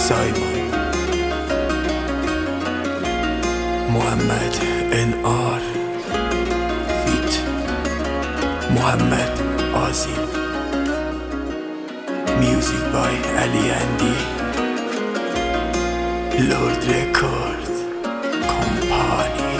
سایمون محمد NR فیت محمد آزیم میوزیک بای علی اندی لورد رکورد کمپانی.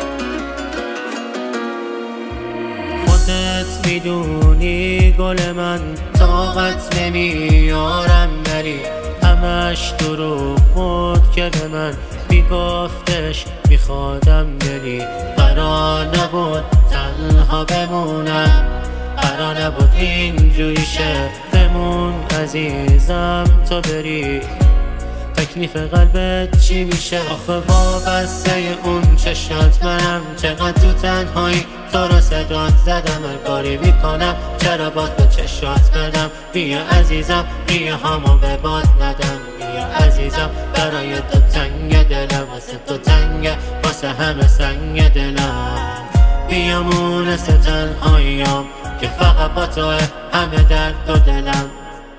خودت میدونی گل من طاقت نمیارم بری همش دروغ بود که به من میگفتش میخوادم بری. قرار نبود تنها بمونم، قرار نبود اینجوری شه بمون عزیزم تا بری. تکلیف قلبت چی میشه آخه وابسته اون چشات منم. چقدر تو تنهایی تو رو صدات زدم هر کاری میکنم چرا باز به چشات بدم. بیا عزیزم بیا همو به باد ندم. بیا عزیزم برای تو تنگ دلم واسه تو تنگه واسه همه سنگ دلم. بیا مونس تنهاییم که فقط با توه همه درد و دلم.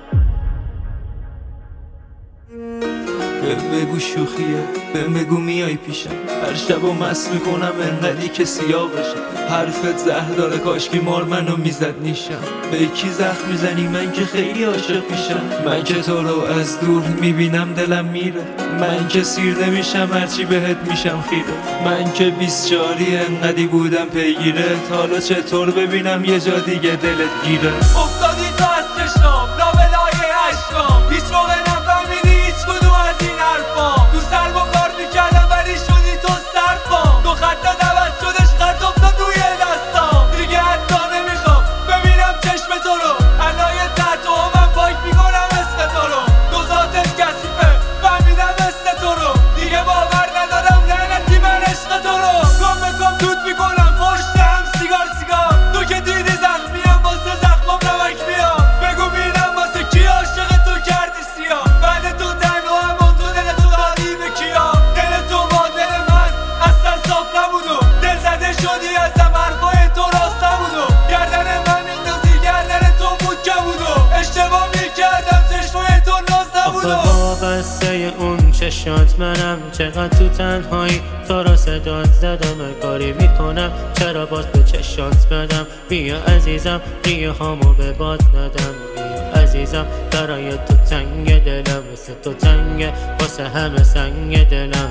بگو شوخیه بگو میای پیشم هر شب و مست میکنم انقدی که سیاه بشم. حرفت زهر داره کاشکی مار منو میزد نیشم. به کی زخم میزنی من که خیلی عاشق میشم. من که تو رو از دور میبینم دلم میره. من که سیر نمیشم هرچی بهت میشم خیره. من که 24 انقدی بودم پیگیرت حالا چطور ببینم یه جا دیگه دلت گیره. افتادی تو از چشم لابلای عشقم هیچ موقع نفهمیدی هیچ کدوم از این حرفام. تو سر با کار میکردم ولی شدی تو سرفام. تو خطت عوض شدش خط افتاد روی دستام. دیگه حتی نمیخوام ببینم چشم تو رو. علای تحتو من پاک میکنم اسم تو رو. تو ذاتت کثیفه فهمیدم اسم تو رو. دیگه باور ندارم لعنتی من عشق تو رو. گم به گم دود میکنم پشتم سیگار تو که دیدی زخمیم واسه زخمم نمک بیام. بگو بینم واسه کی عاشق تو کردی سیاه. بعد تو تنها همون تو دل تو دادی به کیا. دل تو با دل من اصلا صاف نبودو. دل زده شدی ازم حرفای تو راست نبودو. گردن من میندازی گردن تو بود که بودو. اشتباه میکردم چشمای تو ناز نبودو. آخه وابسته اون چشات منم. چقدر تو تنهایی تو رو صدات زدم هر کاری میکنم چرا باز به چشات بدم. بیا عزیزم بیا همو به باد ندم. بیا عزیزم برای تو تنگ دلم واسه تو تنگه واسه همه سنگ دلم.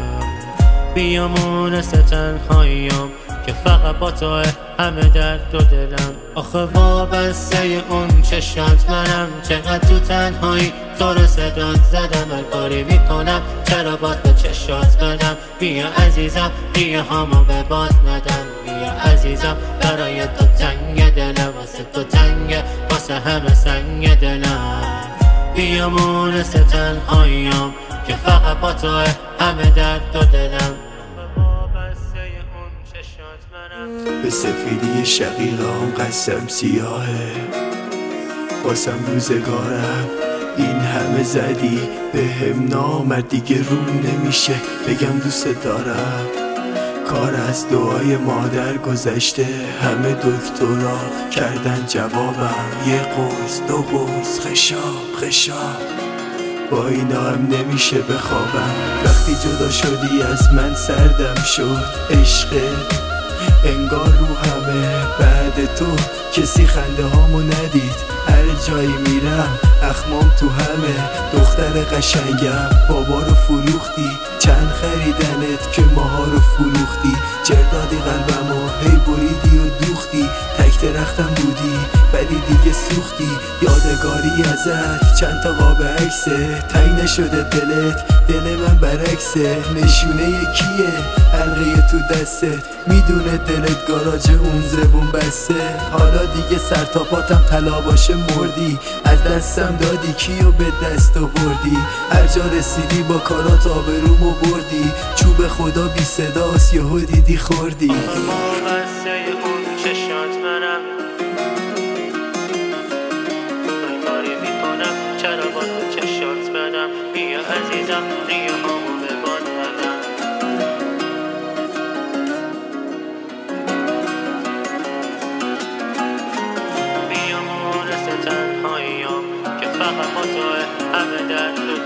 بیا مونس تنهاییم که فقط با توه همه درد و دلم. آخه وابسته اون چشات منم. چقدر تو تنهایی تو رو صدات زدم هر کاری میکنم چرا باز به چشات بدم. بیا عزیزم بیا همو به باد ندم. بیا عزیزم برای تو تنگ دلم واسه تو تنگه واسه همه سنگ دلم. بیا مونس تنهاییم که فقط با توه همه درد و دلم. به سفیدی شقیقام قسم سیاهه واسم روزگارم این همه زدی به هم نامد دیگه روم نمیشه بگم دوست دارم. کار از دعای مادر گذشته همه دکترا کردن جوابم یه قرص دو قرص خشاب با اینا هم نمیشه بخوابم. وقتی جدا شدی از من سردم شد عشقت انگار رو همه. بعد تو کسی خنده هامو ندید هر جایی میرم اخمام تو همه. دختر قشنگم بابا رو فروختی چند خریدنت که ماها رو فروختی. جردادی قلبمو هی بریدی و دوختی. تک درختم بودی ولی دیگه سوختی. یادگاری ازت چند تا قاب عکسه تنگ نشده دلت دل من برعکسه. نشونه کیه حلقه تو دستت میدونه دلت گاراژ اون زبون بسته. حالا دیگه سر تا پاتم طلا باشه مردی. از دستم دادی کیو به دست آوردی. هر جا رسیدی با کارات آبرومو بردی. چوب خدا بی صداست یهو دیدی خوردی. وابسته اون چشات منم. هر کاری میکنم چرا باز به چشات بدم. بیا عزیزم بیا همو به باد ندم. بیا مونس تنهاییم که فقط با توه همه درد